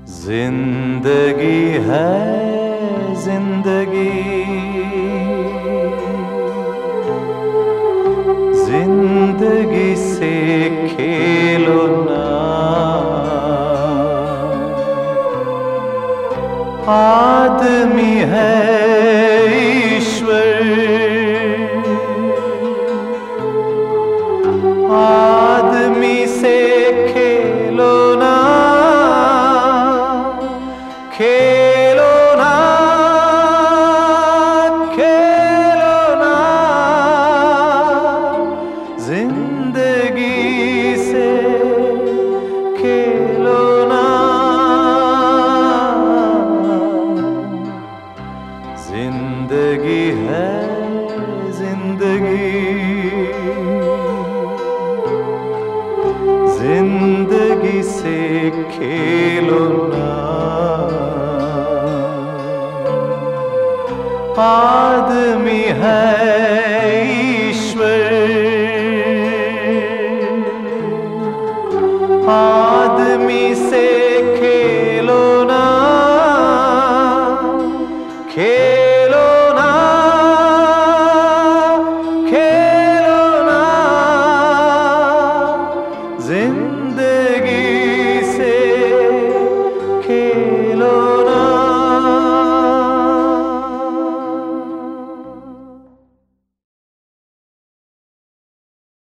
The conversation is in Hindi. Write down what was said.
जिंदगी है जिंदगी, जिंदगी से खेलो ना। आदमी है ईश्वर, आदमी से खेलो ना, खेलो ना, खेलो ना। जिंदगी से खेलो ना, जिंदगी है जिंदगी, जिंदगी से खेलो ना। आदमी है